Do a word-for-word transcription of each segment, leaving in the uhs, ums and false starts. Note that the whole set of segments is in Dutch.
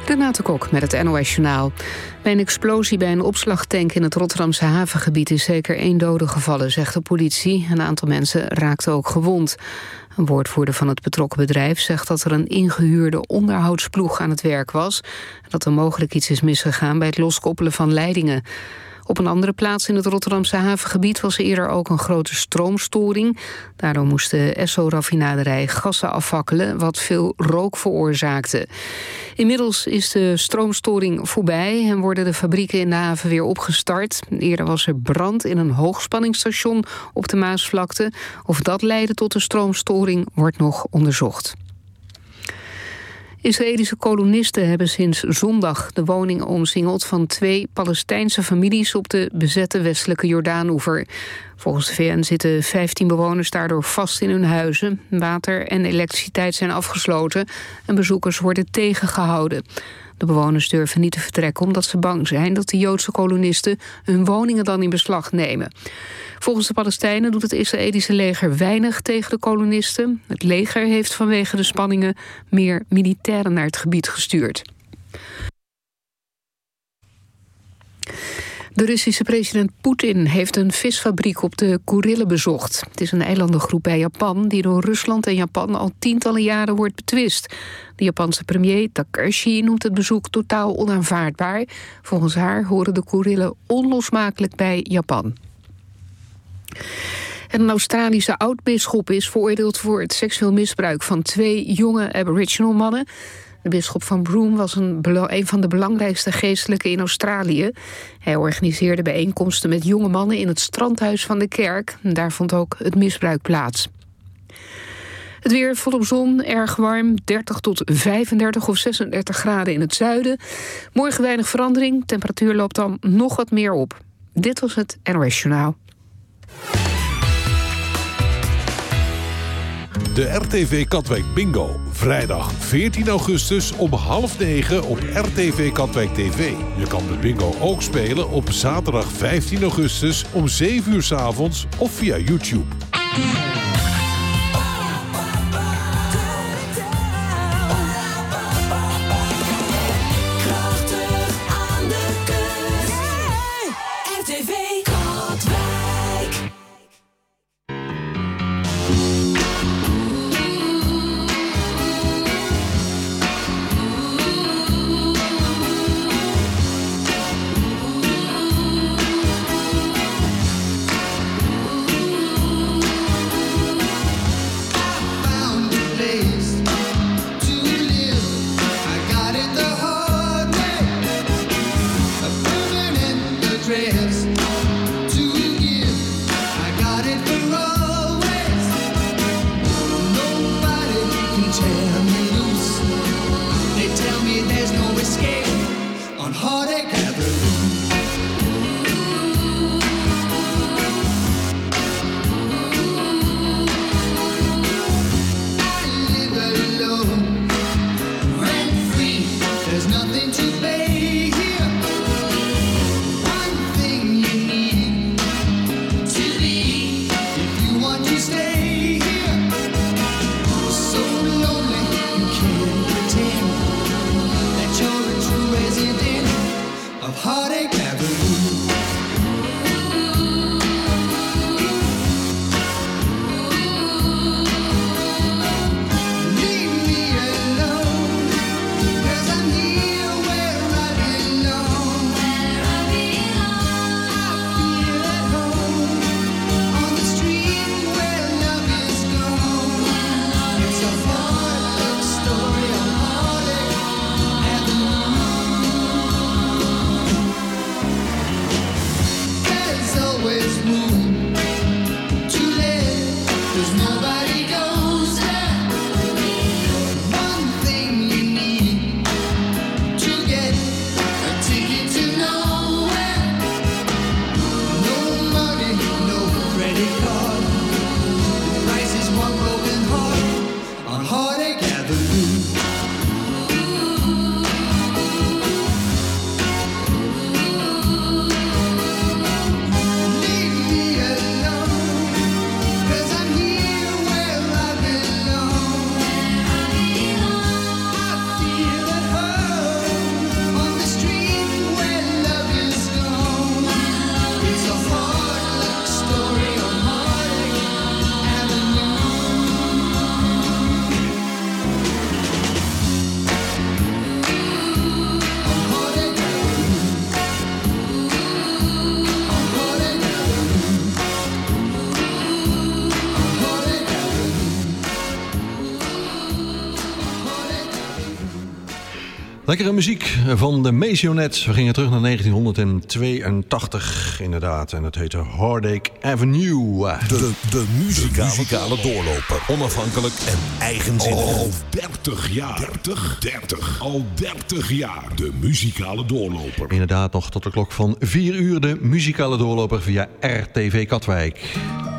Renate Kok met het N O S Journaal. Bij een explosie bij een opslagtank in het Rotterdamse havengebied is zeker één dode gevallen, zegt de politie. Een aantal mensen raakten ook gewond. Een woordvoerder van het betrokken bedrijf zegt dat er een ingehuurde onderhoudsploeg aan het werk was en dat er mogelijk iets is misgegaan bij het loskoppelen van leidingen. Op een andere plaats in het Rotterdamse havengebied was eerder ook een grote stroomstoring. Daardoor moest de Esso-raffinaderij gassen afvakkelen, wat veel rook veroorzaakte. Inmiddels is de stroomstoring voorbij en worden de fabrieken in de haven weer opgestart. Eerder was er brand in een hoogspanningsstation op de Maasvlakte. Of dat leidde tot de stroomstoring wordt nog onderzocht. Israëlische kolonisten hebben sinds zondag de woning omsingeld van twee Palestijnse families op de bezette westelijke Jordaanoever. Volgens de V N zitten vijftien bewoners daardoor vast in hun huizen. Water en elektriciteit zijn afgesloten en bezoekers worden tegengehouden. De bewoners durven niet te vertrekken omdat ze bang zijn dat de Joodse kolonisten hun woningen dan in beslag nemen. Volgens de Palestijnen doet het Israëlische leger weinig tegen de kolonisten. Het leger heeft vanwege de spanningen meer militairen naar het gebied gestuurd. De Russische president Poetin heeft een visfabriek op de Kurillen bezocht. Het is een eilandengroep bij Japan die door Rusland en Japan al tientallen jaren wordt betwist. De Japanse premier Takashi noemt het bezoek totaal onaanvaardbaar. Volgens haar horen de Kurillen onlosmakelijk bij Japan. En een Australische oud-bisschop is veroordeeld voor het seksueel misbruik van twee jonge Aboriginal mannen. De bisschop van Broome was een, een van de belangrijkste geestelijken in Australië. Hij organiseerde bijeenkomsten met jonge mannen in het strandhuis van de kerk. Daar vond ook het misbruik plaats. Het weer volop zon, erg warm, dertig tot vijfendertig of zesendertig graden in het zuiden. Morgen weinig verandering, temperatuur loopt dan nog wat meer op. Dit was het N O S Journaal. De R T V Katwijk Bingo. Vrijdag veertien augustus om half negen op R T V Katwijk T V. Je kan de bingo ook spelen op zaterdag vijftien augustus om zeven uur 's avonds of via YouTube. Heartache. Lekkere muziek van de Maisonette. We gingen terug naar negentienhonderdtweeëntachtig, inderdaad. En dat heette Heartache Avenue. De, de muzikale, de muzikale doorloper. Onafhankelijk en eigenzinnig. Al dertig jaar. dertig, dertig. Al dertig jaar. De muzikale doorloper. Inderdaad, nog tot de klok van vier uur de muzikale doorloper via R T V Katwijk.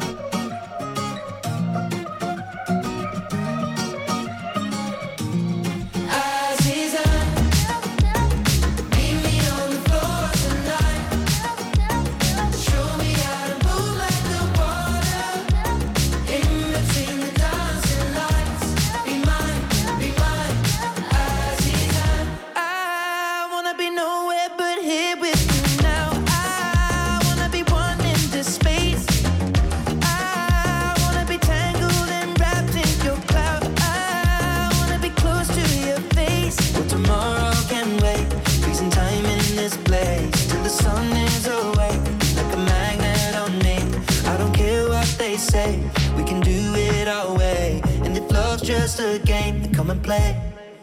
Just a game to come and play.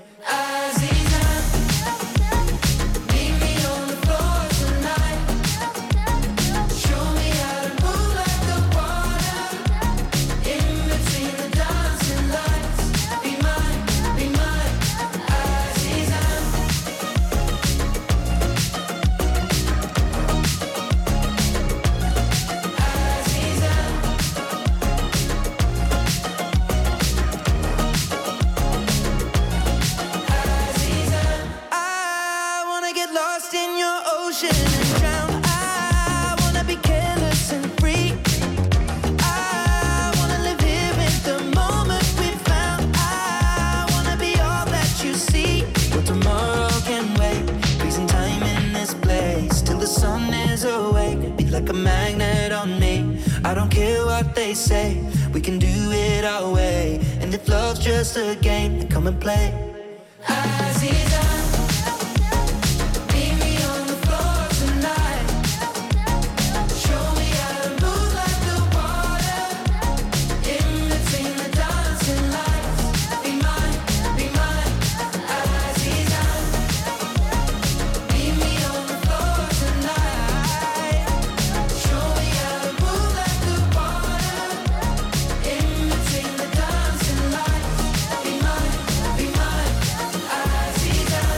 They say we can do it our way, and if love's just a game, then come and play. Aziza, meet me on the floor tonight. Show me how to move like the water in between the dancing lights. Be mine, be mine, Aziza. Meet me on the floor tonight. Show me how to move like the water in between the dancing lights. Be mine, be mine, Aziza.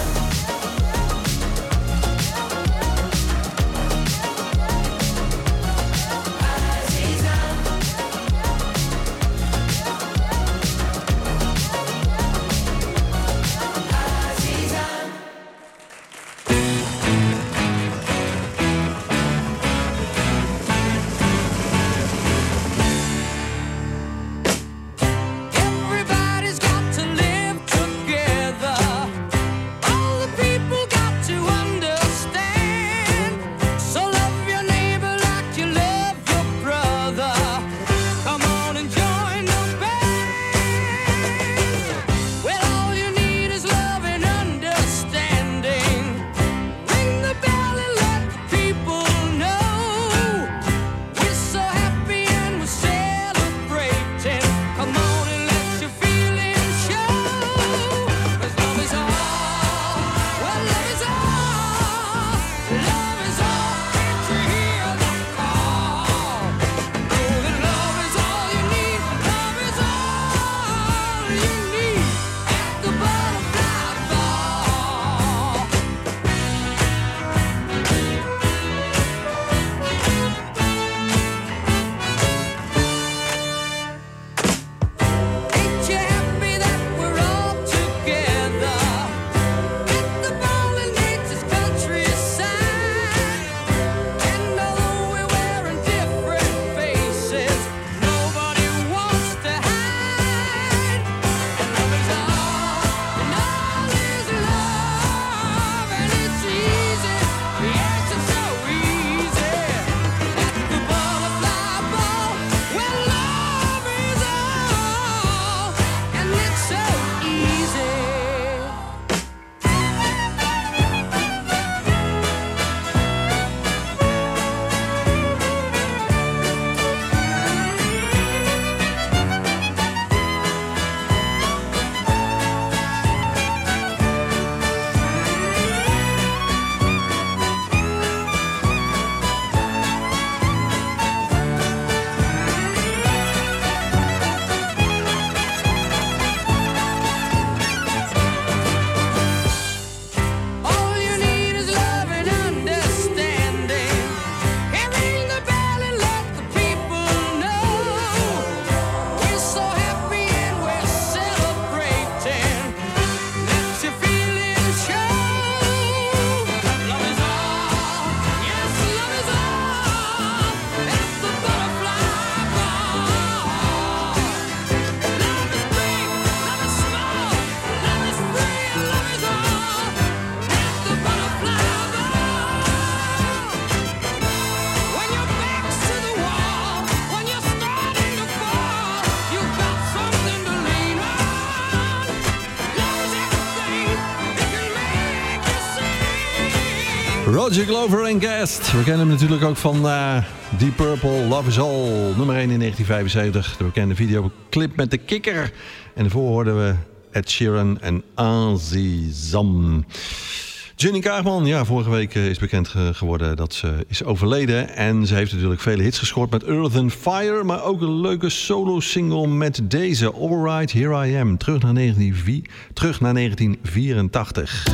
Roger Glover en Guest. We kennen hem natuurlijk ook van uh, Deep Purple, Love Is All. Nummer één in negentien vijfenzeventig. De bekende videoclip met de kikker. En daarvoor hoorden we Ed Sheeran en Azizam. Jenny Kaagman, ja, vorige week is bekend geworden dat ze is overleden. En ze heeft natuurlijk vele hits gescoord met Earth and Fire. Maar ook een leuke solo-single met deze. Alright, Here I Am. Terug naar, negentien, terug naar negentien vierentachtig.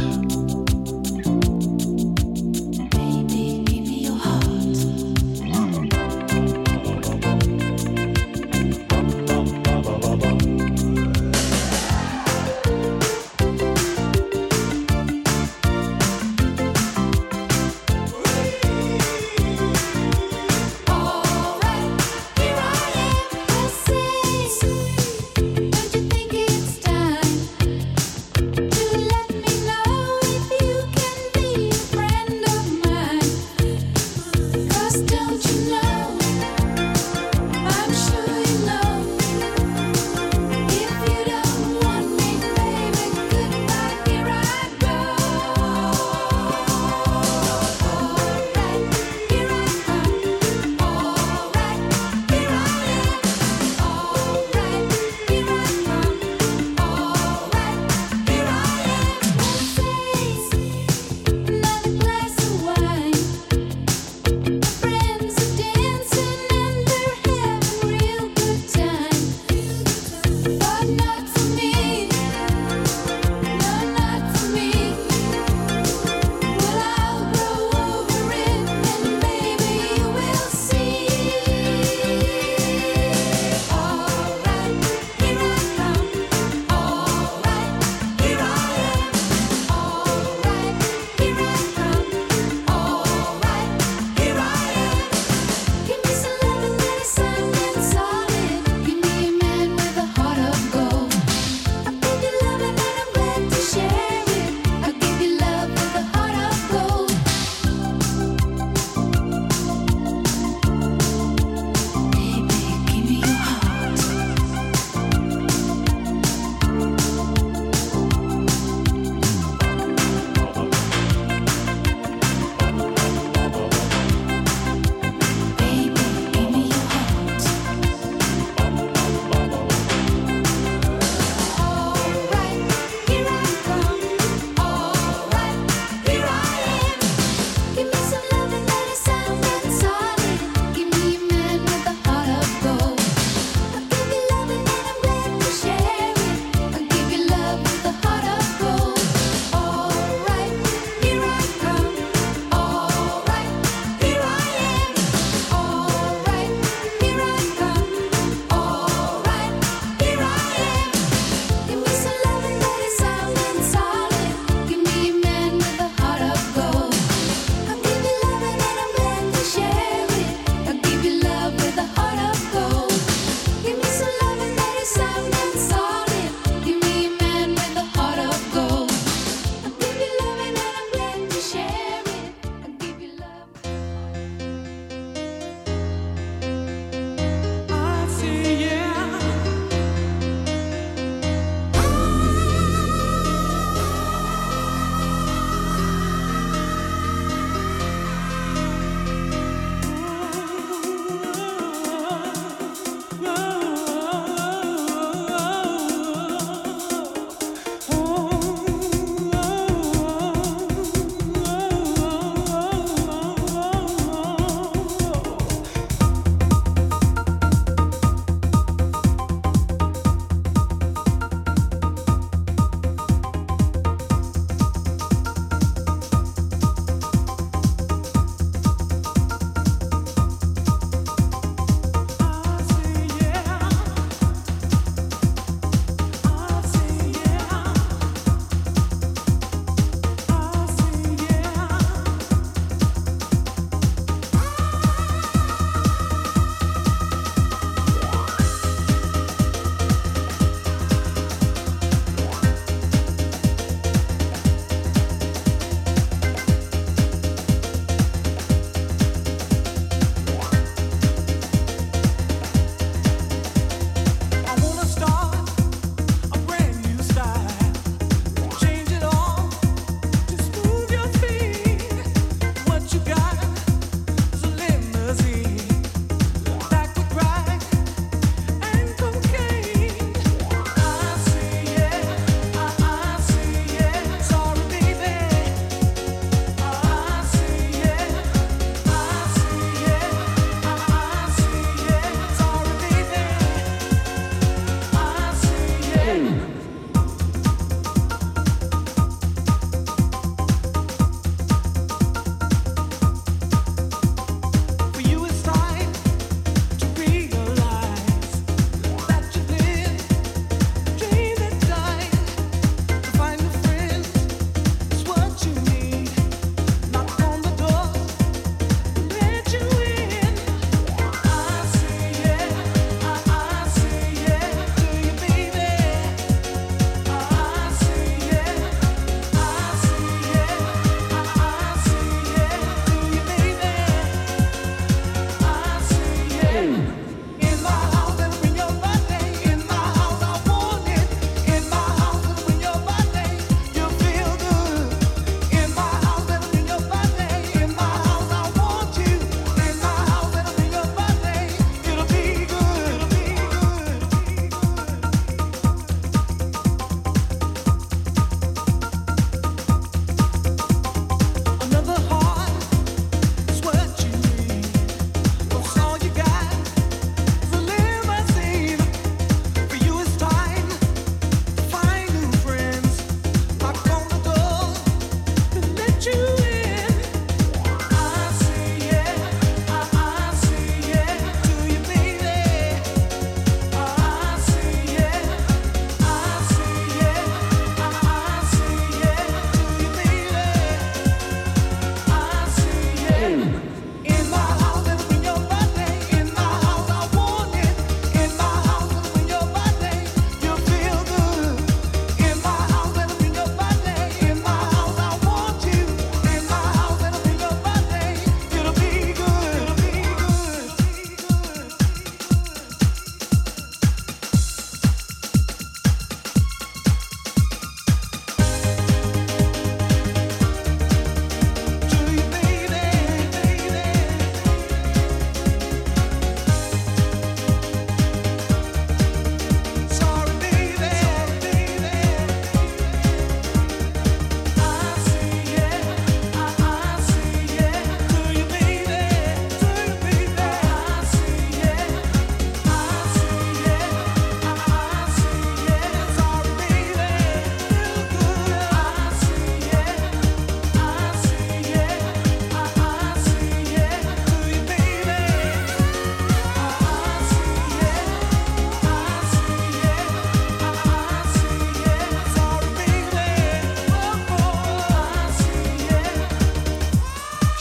Don't you think it's time to let me know if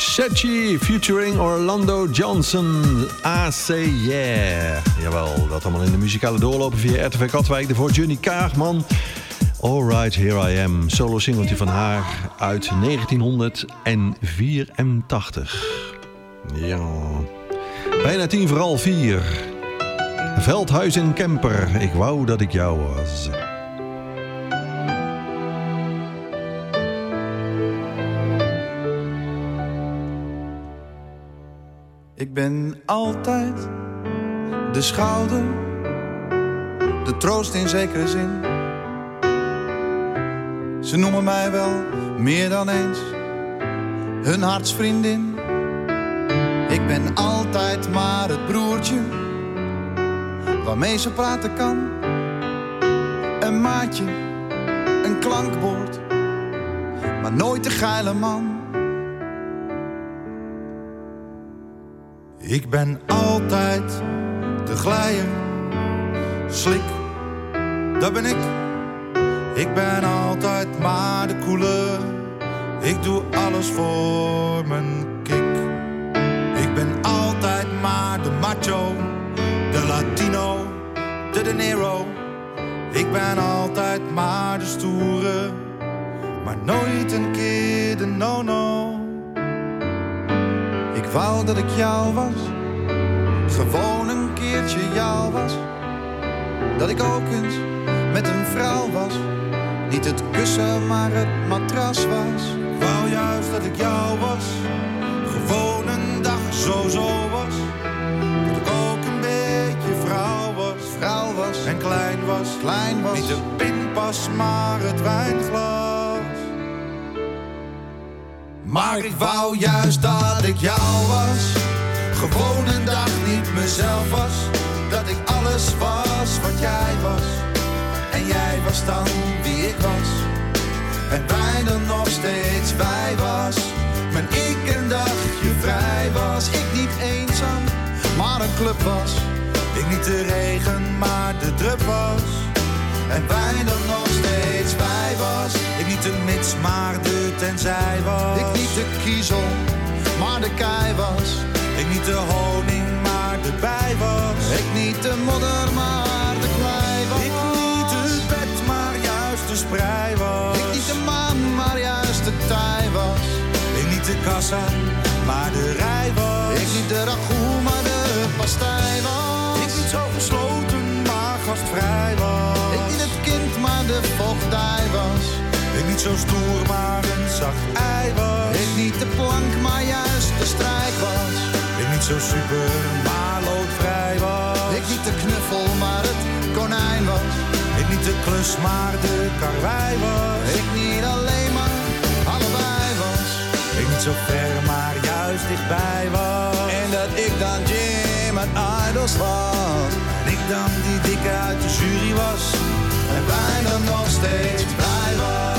Setchi featuring Orlando Johnson. A C Yeah. Jawel, dat allemaal in de muzikale doorlopen via R T V Katwijk. Daarvoor Johnny Kaagman. Alright, Here I Am. Solo singeltje van haar uit negentienhonderdvierentachtig. Ja. Bijna tien voor half vier. Veldhuis en Kemper. Ik wou dat ik jou was. Ik ben altijd de schouder, de troost in zekere zin. Ze noemen mij wel meer dan eens hun hartsvriendin. Ik ben altijd maar het broertje waarmee ze praten kan. Een maatje, een klankbord, maar nooit de geile man. Ik ben altijd de glijer, slik, dat ben ik. Ik ben altijd maar de koele, ik doe alles voor mijn kick. Ik ben altijd maar de macho, de Latino, de De Niro. Ik ben altijd maar de stoere, maar nooit een keer de no-no. Ik wou dat ik jou was, gewoon een keertje jou was. Dat ik ook eens met een vrouw was, niet het kussen maar het matras was. Ik wou juist dat ik jou was, gewoon een dag zo-zo was. Dat ik ook een beetje vrouw was, vrouw was en klein was, klein was. Niet de pinpas maar het wijnglas. Maar ik wou juist dat ik jou was, gewoon een dag niet mezelf was. Dat ik alles was wat jij was, en jij was dan wie ik was. En wij dan nog steeds wij was, maar ik een dagje vrij was. Ik niet eenzaam, maar een club was. Ik niet de regen, maar de drup was. En wij dan nog steeds wij was. Ik niet de mits, maar de tenzij was. Ik niet de kiezel, maar de kei was. Ik niet de honing, maar de bij was. Ik niet de modder, maar de klei was. Ik niet het bed, maar juist de sprei was. Ik niet de maan, maar juist de tij was. Ik niet de kassa, maar de rij was. Ik niet de ragout, maar de pastei was. Ik niet zo gesloten, maar gastvrij was. Ik niet het kind, maar de vochtdij was. Ik niet zo stoer, maar een zacht ei was. Ik niet de plank, maar juist de strijk was. Ik niet zo super, maar loodvrij was. Ik niet de knuffel, maar het konijn was. Ik niet de klus, maar de karwei was. Ik niet alleen, maar allebei was. Ik niet zo ver, maar juist dichtbij was. En dat ik dan Jim uit Idols was. En ik dan die dikke uit de jury was. En wij dan nog steeds blij was.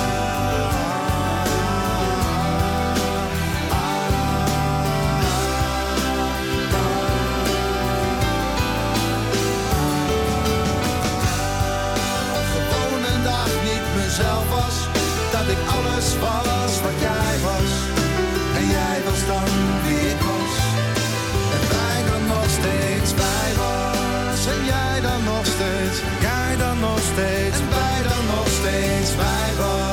Gewoon een dag niet mezelf was. Dat ik alles was wat jij was. En jij was dan wie ik was. En wij dan nog steeds wij was. En jij dan nog steeds. Jij dan nog steeds. En wij dan nog steeds wij was.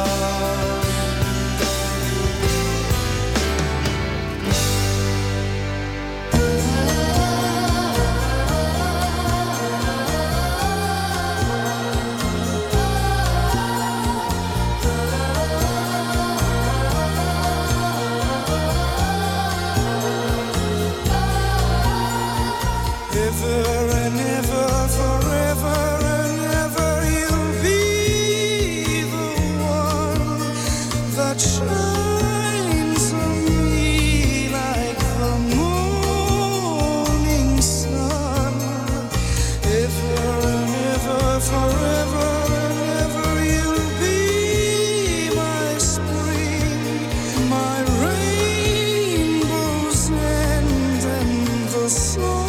Ever and ever, forever and ever, you'll be the one that shines on me like the morning sun. Ever and ever, forever and ever, you'll be my spring, my rainbow's end and the sun.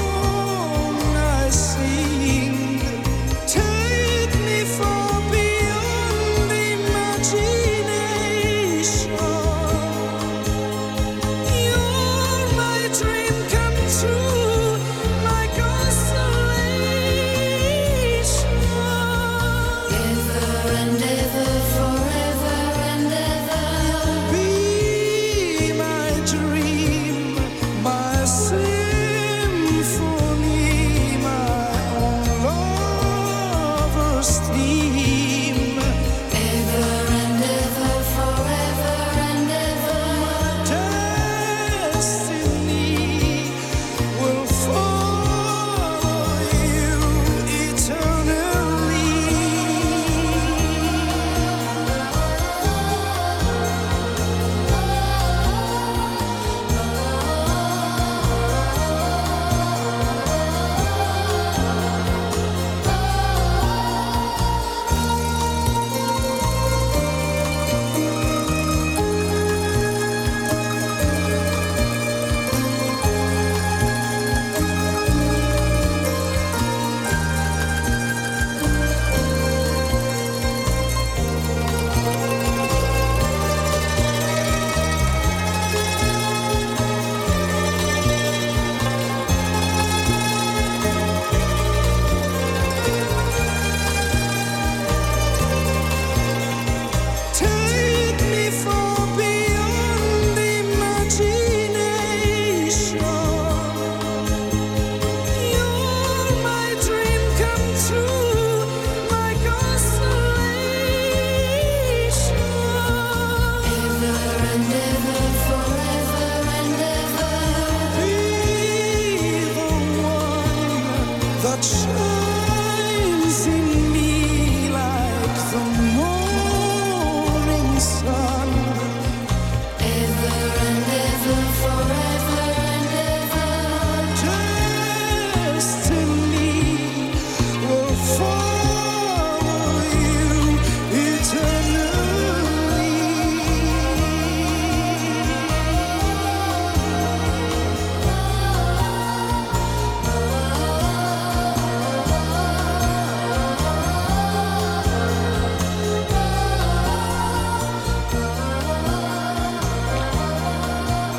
Take me far beyond imagination.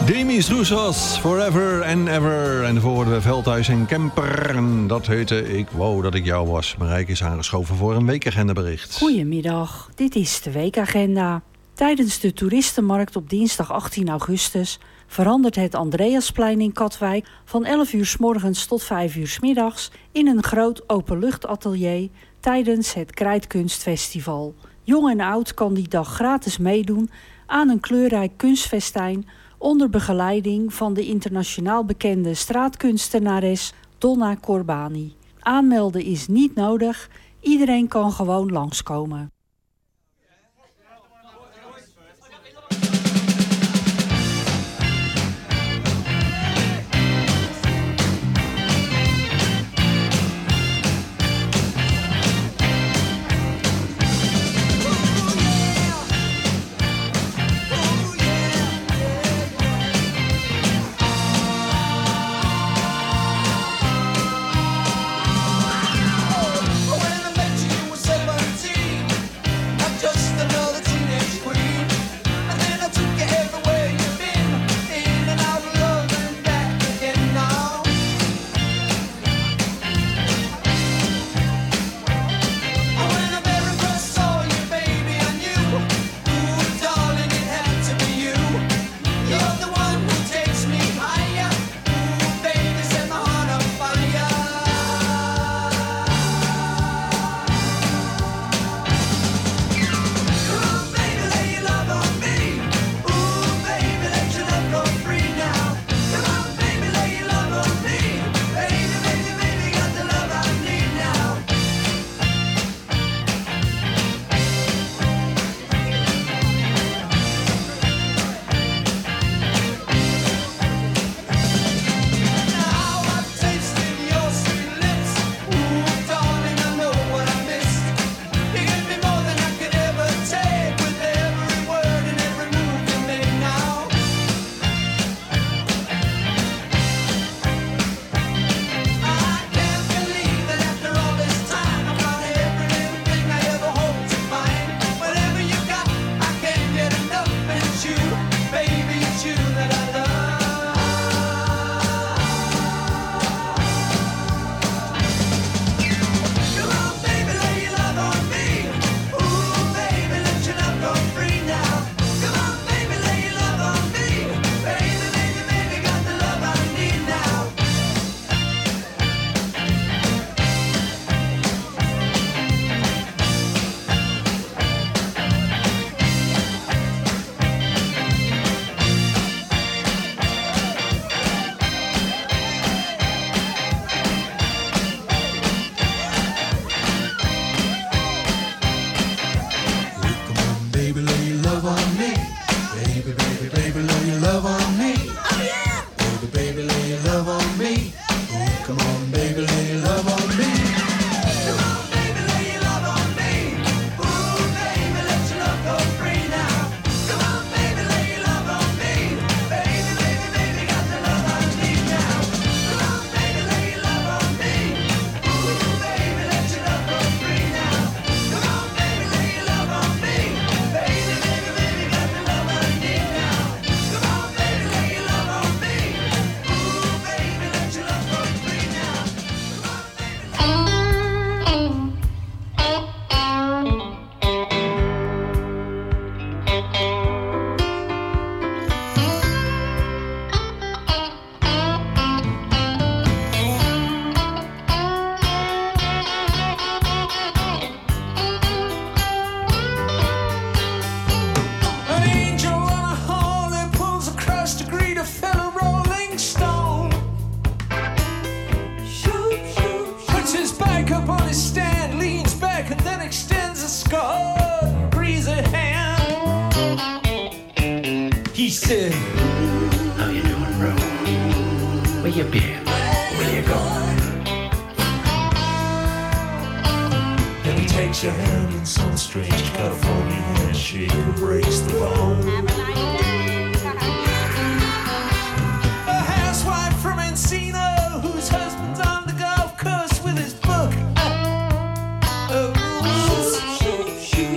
Demi Stroesas, Forever and Ever. En daarvoor hoorden we Veldhuis en Kemper. En dat heette Ik wou dat ik jou was. Marijke is aangeschoven voor een weekagendabericht. Goedemiddag, dit is de weekagenda. Tijdens de toeristenmarkt op dinsdag achttien augustus... verandert het Andreasplein in Katwijk van elf uur 's morgens tot vijf uur 's middags... in een groot openluchtatelier tijdens het Krijtkunstfestival. Jong en oud kan die dag gratis meedoen aan een kleurrijk kunstfestijn... onder begeleiding van de internationaal bekende straatkunstenares Donna Corbani. Aanmelden is niet nodig, iedereen kan gewoon langskomen.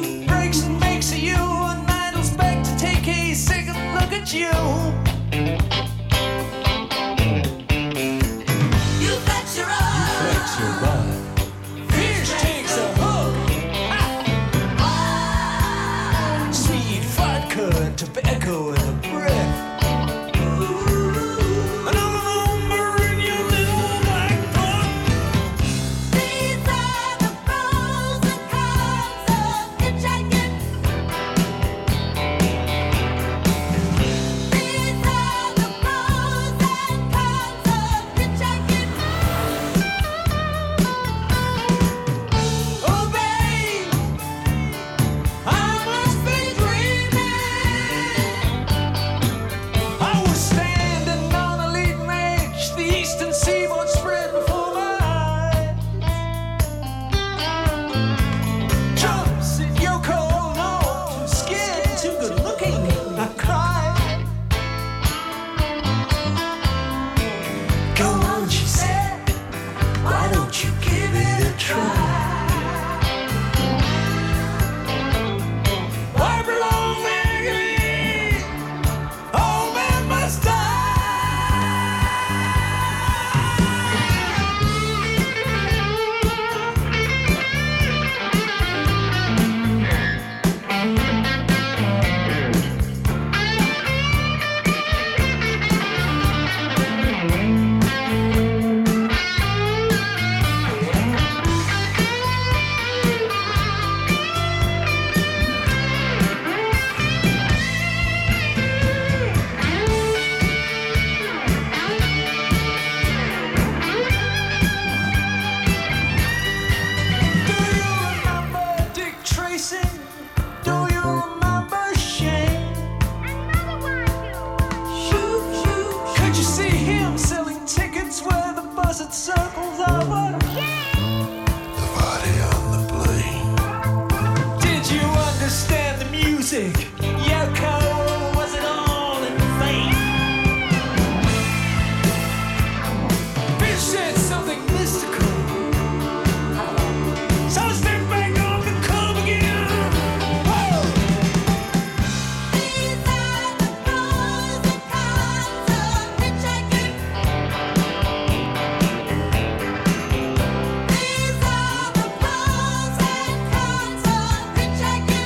You tobacco in the breath. Another number in your little black book. These are the pros and cons of hitchhiking. These are the pros and cons of hitchhiking. Oh, babe, I must be dreaming. I was standing on a leading edge, the eastern seaboard spread before my eyes. Jumps at Yoko Ono, too scared, too good looking. I cried. Go on, she said, why don't you give it a try? I belong there, oh man must die. Do you remember Dick Tracy? Do you remember Shane? Could you see him selling tickets where the buzzard circles over? The body on the plane. Did you understand the music? Yoko, was it all in vain? Fish said something mystical. So I stepped back on the curb again. Whoa! These are the pros and cons of hitchhiking. These are the pros and cons of hitchhiking.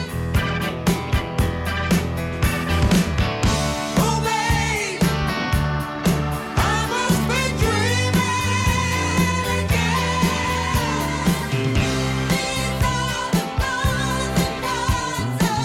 Oh, babe, I must be dreaming again. These are the pros and cons of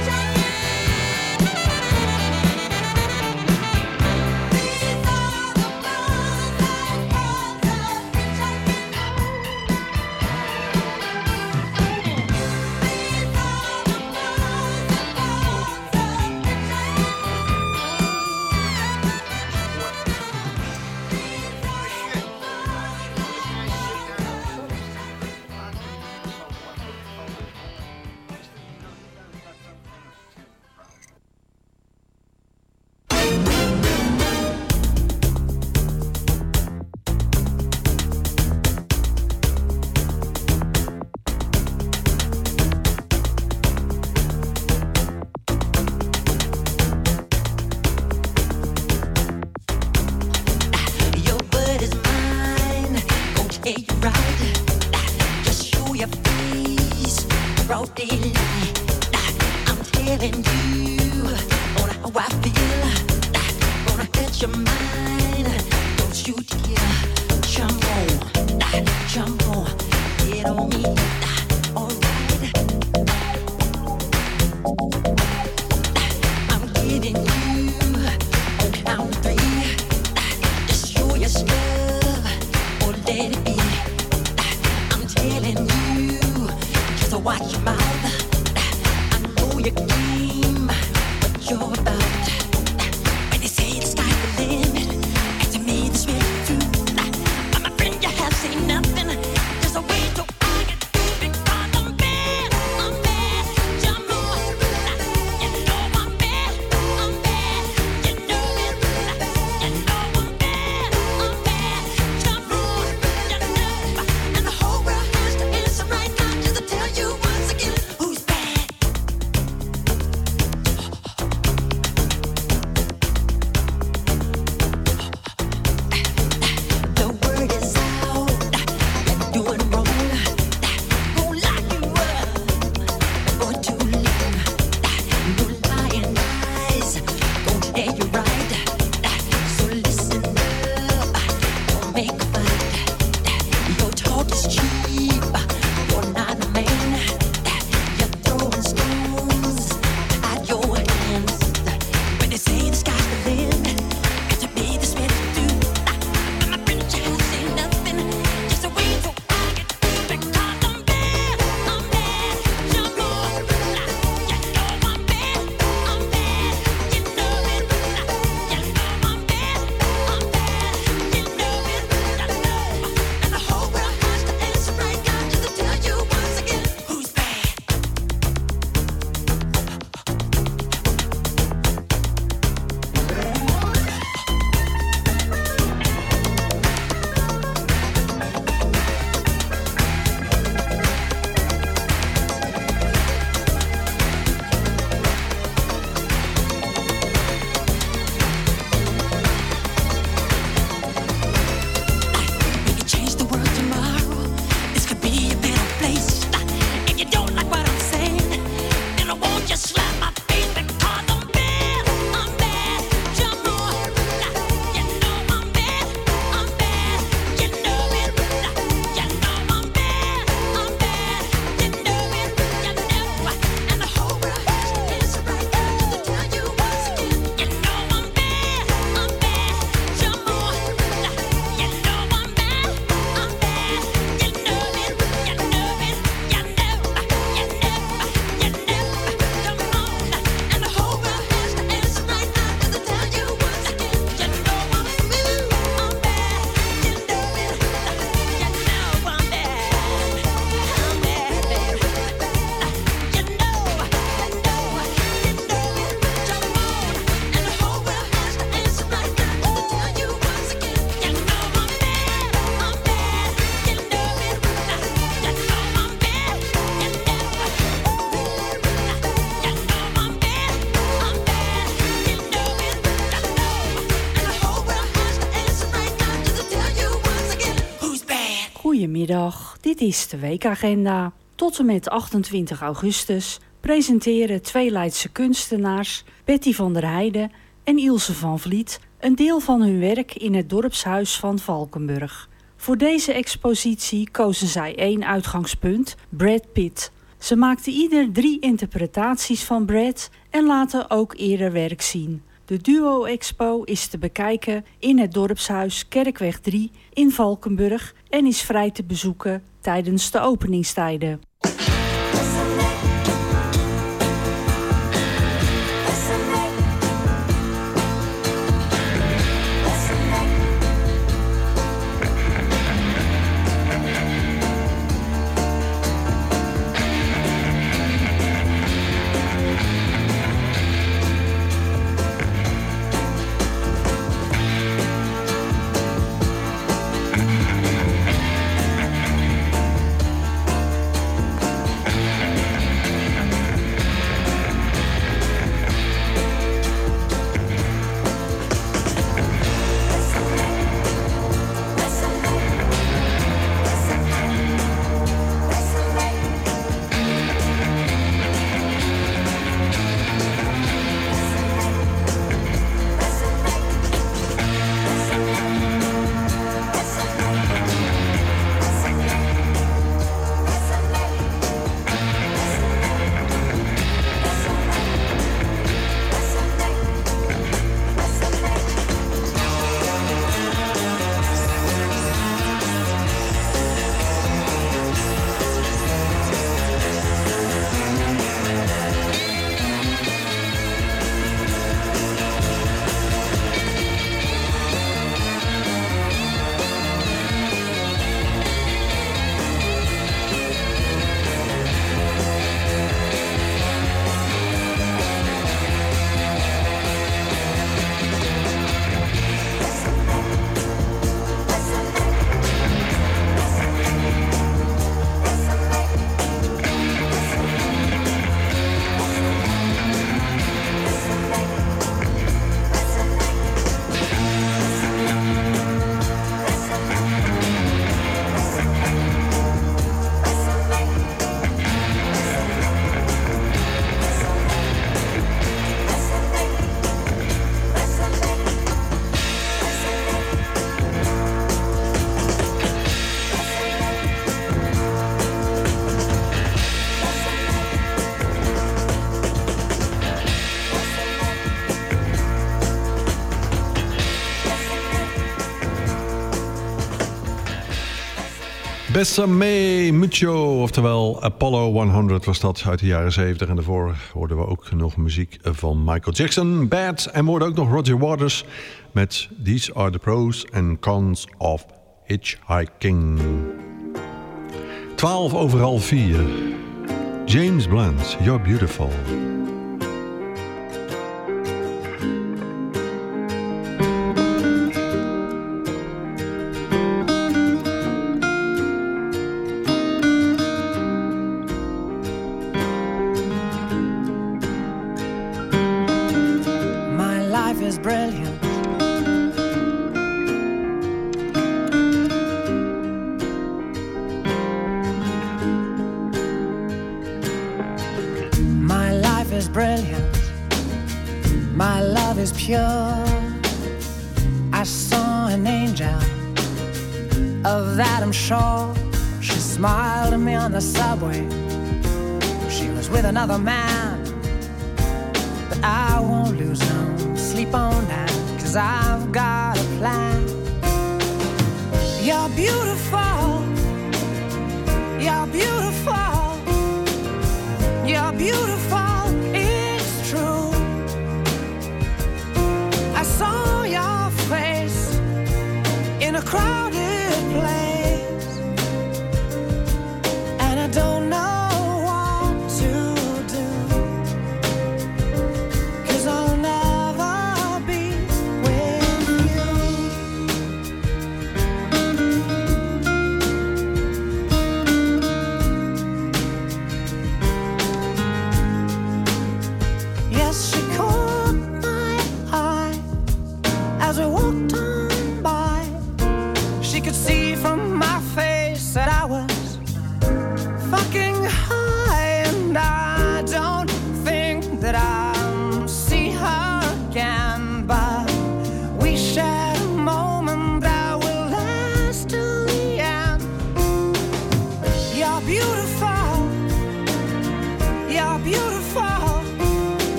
Your word is mine, gon' take you right. Just show your face, broad daylight. I'm telling you on how I feel. Gonna hit your mind, don't you dare jump on, jump on, get on me, alright. I'm giving you on count three. Just show your stuff or let it be. I'm telling you, just watch your mouth. I know your game, what you're about. When they say the sky's the limit, and to me this really true. But my friend, you have seen nothing. Just a way to I get through because I'm bad, I'm bad. Jump on, Goedemiddag, dit is de weekagenda. Tot en met achtentwintig augustus presenteren twee Leidse kunstenaars, Betty van der Heijden en Ilse van Vliet, een deel van hun werk in het dorpshuis van Valkenburg. Voor deze expositie kozen zij één uitgangspunt, Brad Pitt. Ze maakten ieder drie interpretaties van Brad en laten ook eerder werk zien. De Duo-expo is te bekijken in het dorpshuis Kerkweg drie in Valkenburg en is vrij te bezoeken tijdens de openingstijden. Bésame Mucho, oftewel Apollo honderd was dat uit de jaren zeventig. En daarvoor hoorden we ook nog muziek van Michael Jackson, Bad. En we hoorden ook nog Roger Waters met These Are the Pros and Cons of Hitchhiking. twaalf over half vier. James Blunt, You're Beautiful. Another man, but I won't lose no sleep on that, 'cause I've got a plan. You're beautiful, you're beautiful, you're beautiful, it's true. I saw your face in a crowded place, and I don't know with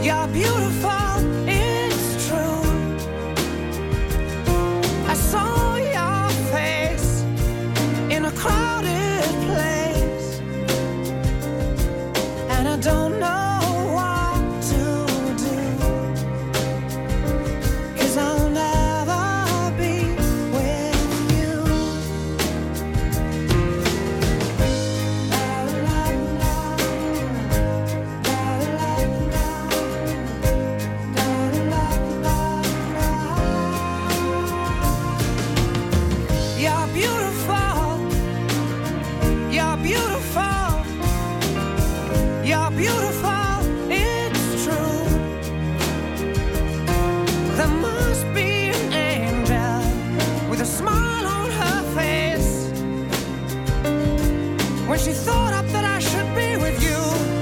You're beautiful, it's true. I saw your face in a crowded place, and I don't know what to do, 'cause I'll never be with you. You're beautiful, you're beautiful, you're beautiful, it's true. There must be an angel with a smile on her face when she thought up that I should be with you.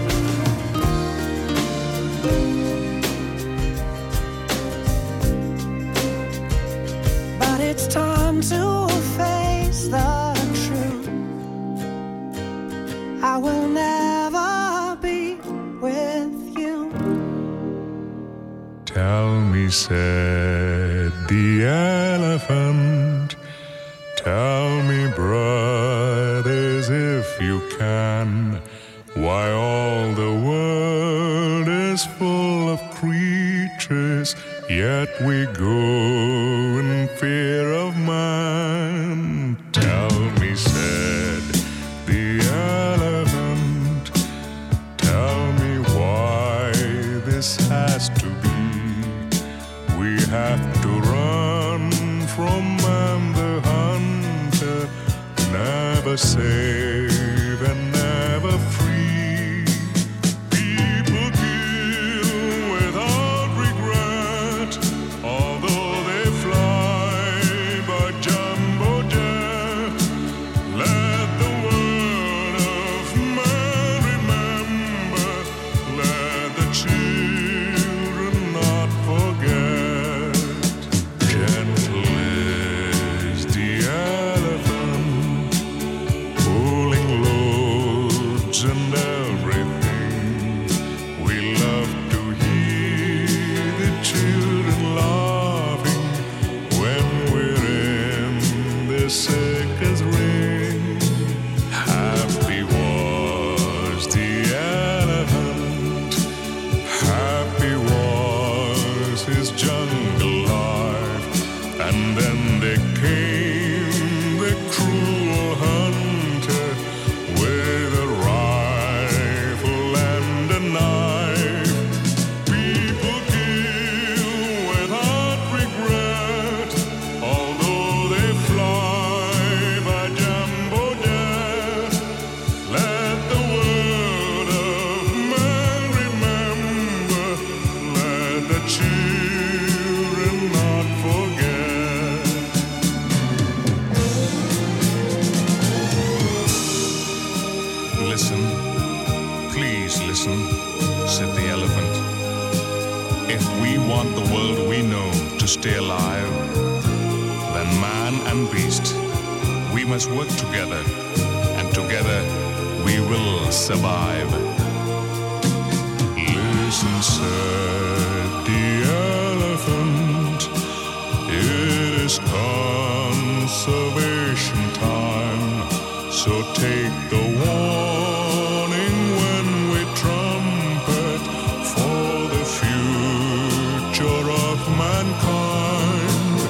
But it's time to face the truth. I will never be with you. Tell me, said the elephant, tell me, brothers, if you can, why all the world is full of creatures, yet we go in fear of man. Tell me, said the elephant, tell me why this has to be. We have to run from man the hunter, never safe and never free. People kill without regret, although they fly by jumbo jet. Let the word of man remember, let the children not forget. Gentle is the elephant, pulling loads and everything. We love to hear the children laughing when we're in the circus ring. Happy was the elephant, happy was his jungle life, and then there came the cruel hunter with a rifle and a knife. People kill without regret, although they fly by jumbo jet. Let the word of man remember, let the children not forget. Listen, please listen, said the elephant. If we want the world we know to stay alive, then man and beast, we must work together, and together we will survive. Listen, said the elephant, it is conservation time, so take the warning when we trumpet for the future of mankind.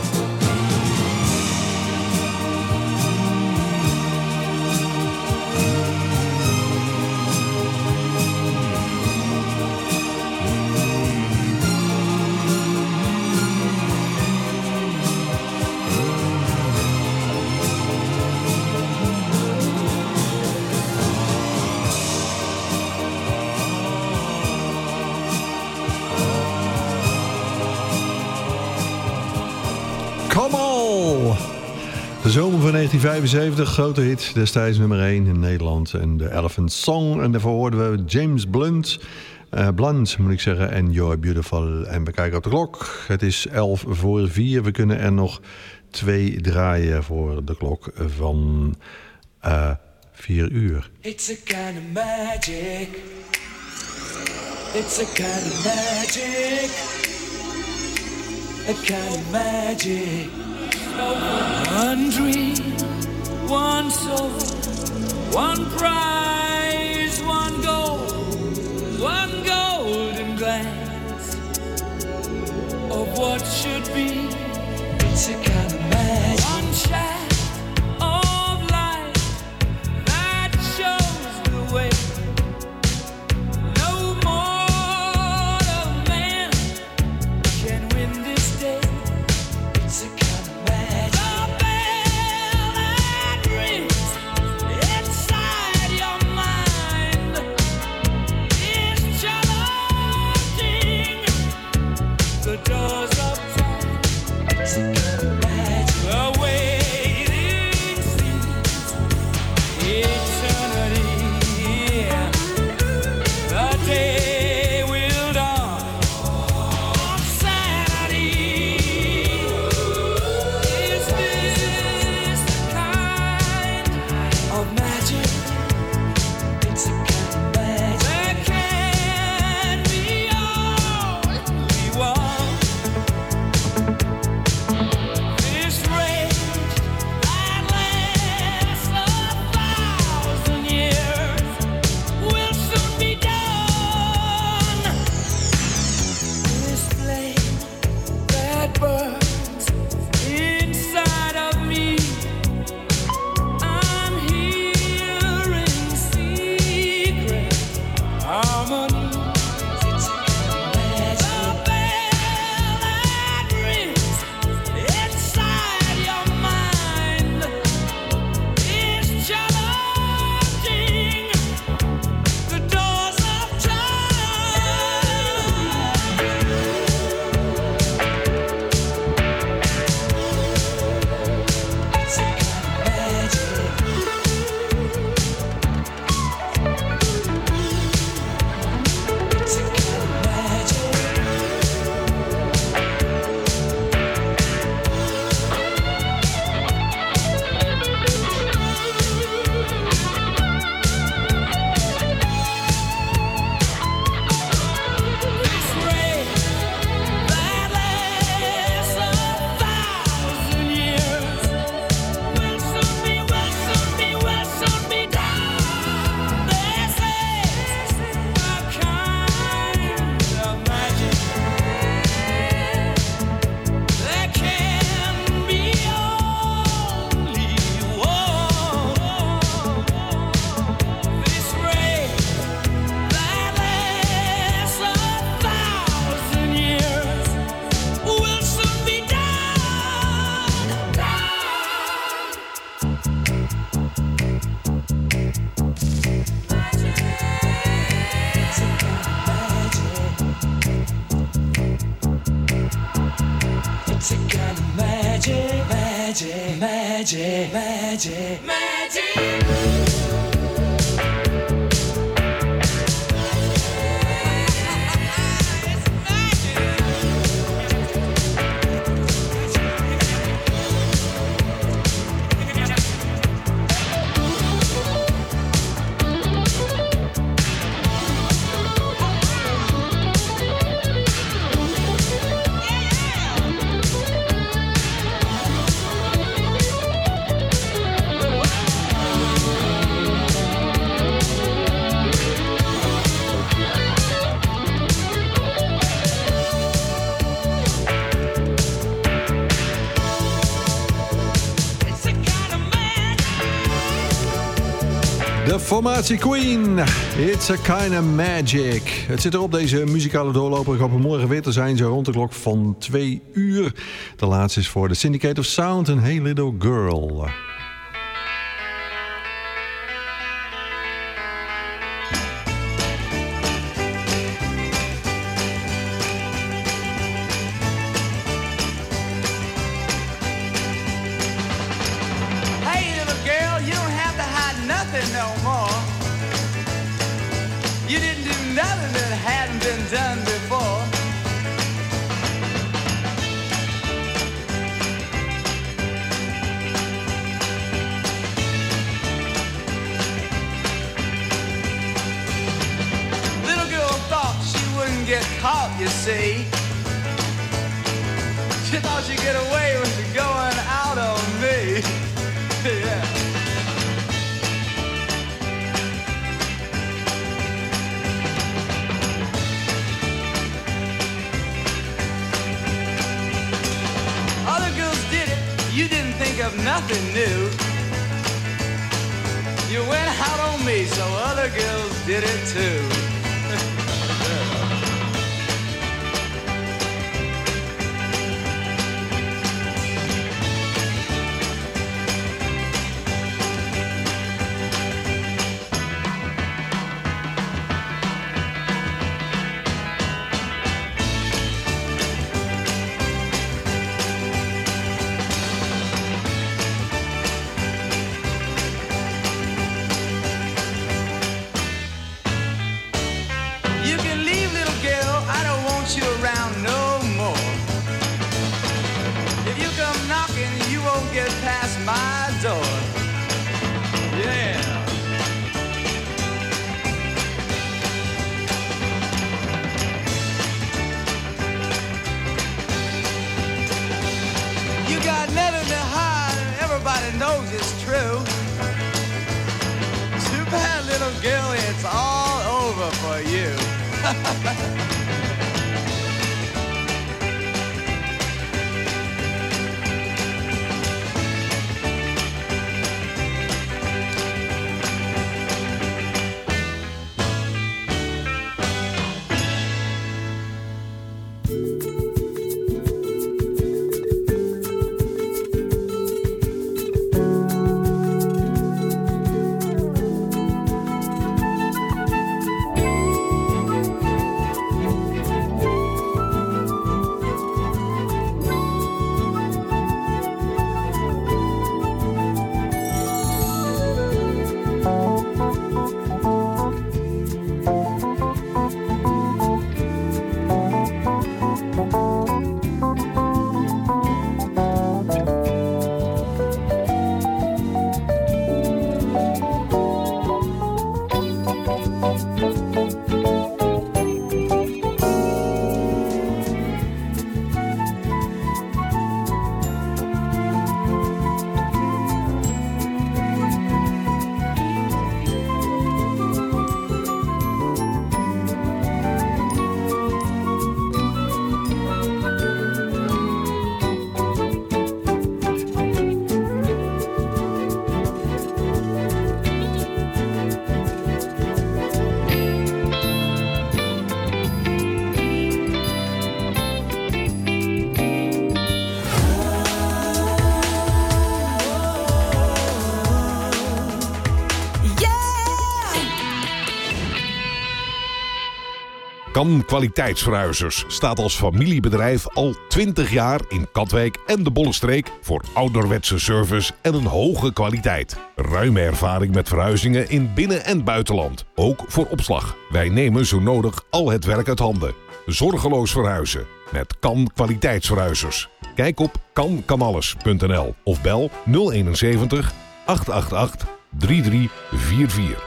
Come on! De zomer van negentien vijfenzeventig, grote hit, destijds nummer één in Nederland. En de Elephant Song. En daarvoor hoorden we James Blunt, uh, Blunt moet ik zeggen, en You're Beautiful. En we kijken op de klok. Het is elf voor vier. We kunnen er nog twee draaien voor de klok van uh, vier uur. It's a kind of magic. It's a kind of magic, a kind of magic. One dream, one soul, one prize, one goal, one golden glance of what should be. It's a kind of magic. One shaft of light that shows the way. No mortal man can win this day. It's a kind of magic. The bell that rings inside your mind is challenging the doors of time. It's a kind of magic. The waiting seems eternity. The day will dawn on Saturday. Is this the kind of magic? It's a kind of magic. There can be all we want. This rage that lasts a thousand years will soon be done. This flame that burns inside of me, I'm hearing secret harmonies. It's a kind of magic. The bell that rings inside your mind is challenging the doors of time. It's a kind of magic. It's a kind of magic. This rain that lasts a thousand years will soon be, will soon be, will soon be done. This is a kind of magic. There can be only one. This rain that lasts a thousand years will soon be done. It's a kind of magic. It's a kind of magic, magic, magic, magic, magic. De formatie Queen, It's a Kind of Magic. Het zit erop, deze muzikale doorloper. Ik hoop er morgen weer te zijn, zo rond de klok van twee uur. De laatste is voor de Syndicate of Sound en Hey Little Girl. Hey, little girl, you don't have to hide nothing no more. You didn't do nothing that hadn't been done before. caught, you see. She thought she'd get away with going out on me. Yeah. Other girls did it, you didn't think of nothing new. You went out on me, so other girls did it too. Knows it's true. Too bad, little girl, it's all over for you. Kan Kwaliteitsverhuizers staat als familiebedrijf al twintig jaar in Katwijk en de Bollenstreek voor ouderwetse service en een hoge kwaliteit. Ruime ervaring met verhuizingen in binnen- en buitenland. Ook voor opslag. Wij nemen zo nodig al het werk uit handen. Zorgeloos verhuizen met Kan Kwaliteitsverhuizers. Kijk op kan kan alles punt n l of bel nul eenenzeventig acht acht acht drie drie vier vier.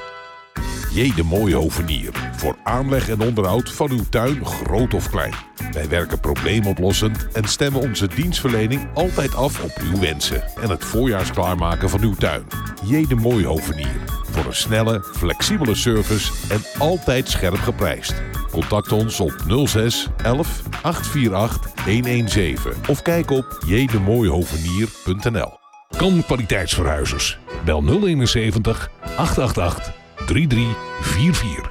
J. de Mooie Hovenier. Voor aanleg en onderhoud van uw tuin, groot of klein. Wij werken probleemoplossend en stemmen onze dienstverlening altijd af op uw wensen en het voorjaars klaarmaken van uw tuin. J. de Mooie Hovenier. Voor een snelle, flexibele service en altijd scherp geprijsd. Contact ons op nul zes elf acht vier acht een een zeven of kijk op j de mooie hovenier punt n l. Kan Kwaliteitsverhuizers. Bel nul eenenzeventig acht acht acht drie drie vier vier.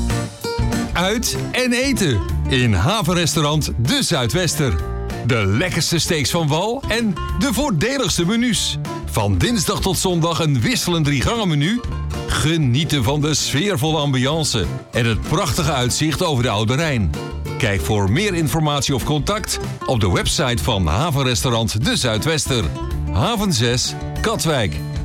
Uit en eten in havenrestaurant De Zuidwester. De lekkerste steaks van wal en de voordeligste menus. Van dinsdag tot zondag een wisselend driegangenmenu. Genieten van de sfeervolle ambiance en het prachtige uitzicht over de Oude Rijn. Kijk voor meer informatie of contact op de website van havenrestaurant De Zuidwester. Haven zes, Katwijk.